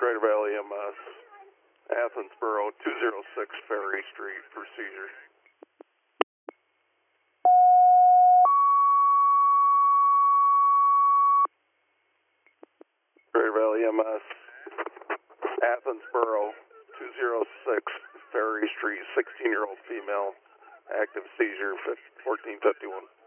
Greater Valley EMS, Athensboro, 206 Ferry Street for seizure. Greater Valley EMS, Athensboro, 206 Ferry Street, 16-year-old female, active seizure, 1451.